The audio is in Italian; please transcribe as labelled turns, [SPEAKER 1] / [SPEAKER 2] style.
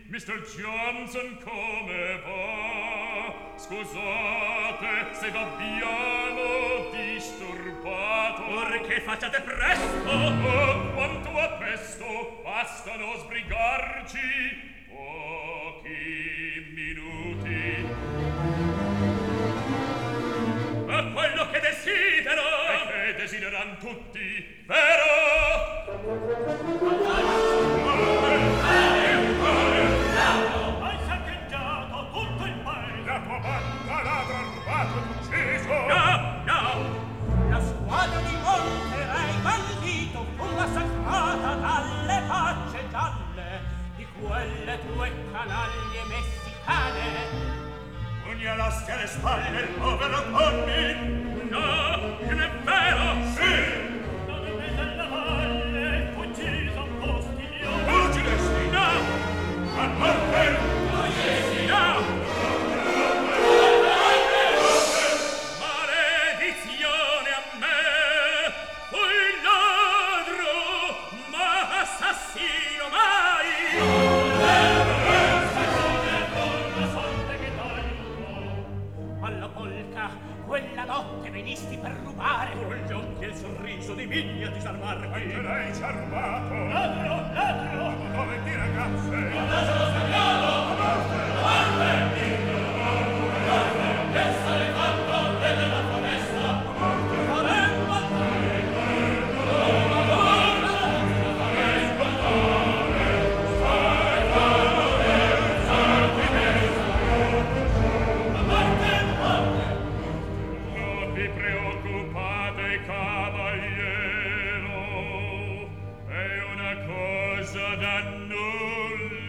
[SPEAKER 1] Mr. Johnson come va? Scusate se v'abbiamo disturbato.
[SPEAKER 2] Perché facciate presto?
[SPEAKER 1] Oh, quanto a presto, bastano sbrigarci pochi minuti.
[SPEAKER 2] Ma quello che desidero!
[SPEAKER 1] E che desideran tutti, vero?
[SPEAKER 2] Hai saccheggiato tutto il paese!
[SPEAKER 1] La tua banda ladra rubato ed ucciso!
[SPEAKER 2] No, no!
[SPEAKER 3] La squadra di Monterey bandito fu massacrata dalle facce gialle di quelle tue canaglie messicane.
[SPEAKER 1] Pugnalasti alle spalle il povero Tommy!
[SPEAKER 2] No, che non è vero!
[SPEAKER 1] Sì!
[SPEAKER 2] Non è mezzo alla valle, ucciso un postiglione!
[SPEAKER 1] Fuggiresti!
[SPEAKER 2] No!
[SPEAKER 1] A morte!
[SPEAKER 2] No! Maledizione a me! Fui ladro, ma assassino mai! Alla polca, quella notte venisti per rubare.
[SPEAKER 1] Con gli occhi e il sorriso di Vigna a disarmarmi. Anche lei ci ha rubato.
[SPEAKER 2] Ladro, ladro!
[SPEAKER 1] Ma dove di ragazze?
[SPEAKER 2] Lascialo spagnolo! A morte! A morte! Essere fatto della foresta! A morte!
[SPEAKER 1] Non vi preoccupate, cavaliero. È una cosa da nulla.